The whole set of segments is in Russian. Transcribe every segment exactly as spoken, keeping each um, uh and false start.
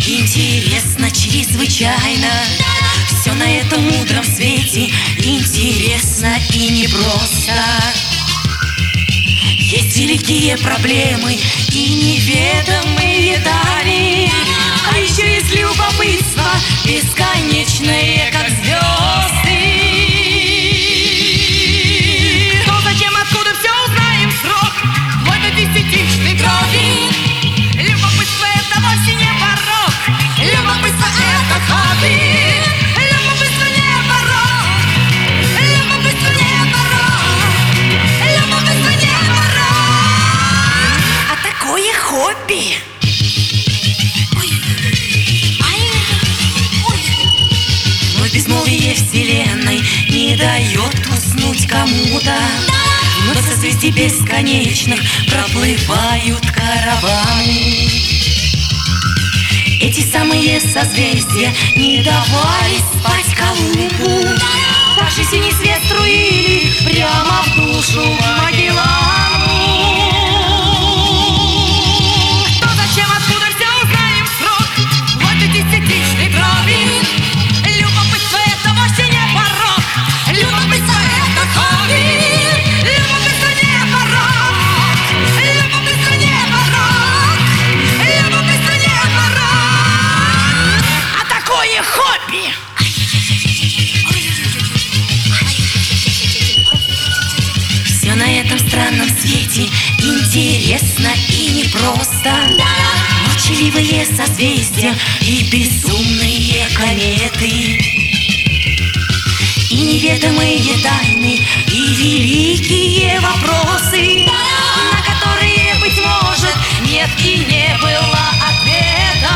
Интересно чрезвычайно, все на этом мудром свете интересно и непросто. Есть великие проблемы и неведомые дали, а еще есть любопытство бесконечное, как звезды. Но зачем, откуда, все узнаем в срок, вплоть до десятичной крови. Любопытство — это вовсе не порок, любопытство — это хобби. Любопытство не порок, любопытство не порок, любопытство не порок, а такое хобби. Но безмолвие вселенной не дает уснуть кому-то. Вновь со созвездий бесконечных проплывают караваны. Эти самые созвездия не давали спать Колумбу. Ваши синий свет струили прямо в душу Магеллану. Кто, зачем, откуда, все узнаем в срок, вплоть до десятичной крови. Любопытство — это вовсе не порок, любопытство — это хобби. Любопытство не порок, любопытство не порок, любопытство не порок, а такое хобби. Все на этом странном свете интересно и непросто. Молчаливые созвездия и безумные кометы, и неведомые тайны, и великие вопросы, на которые, быть может, нет и не было ответа.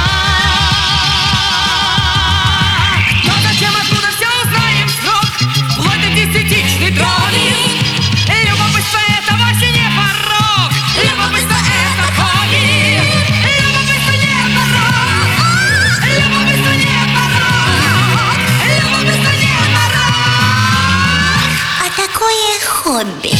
Но зачем, откуда, все узнаем в срок, вплоть до десятичной крови. Любопытство — это вовсе не порок, любопытство — это хобби. Любопытство не порок, любопытство не порок, любопытство не порок, а такое хобби.